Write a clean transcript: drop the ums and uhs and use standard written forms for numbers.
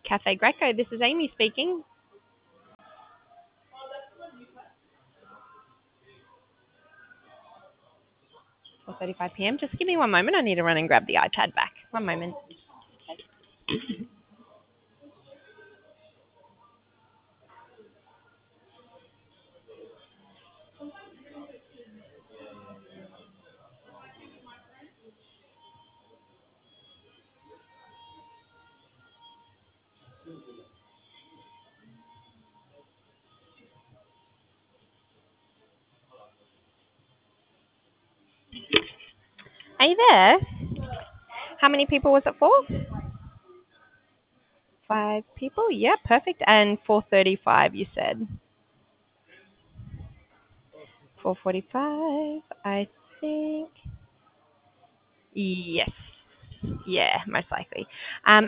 Cafe Greco. This is Amy speaking. 4:35 p.m. Just give me one moment. I need to run and grab the iPad back. One moment. Are you there? How many people was it for? 5 people. Yeah, perfect. And 4:35, you said. 4:45. I think. Yes. Yeah, most likely.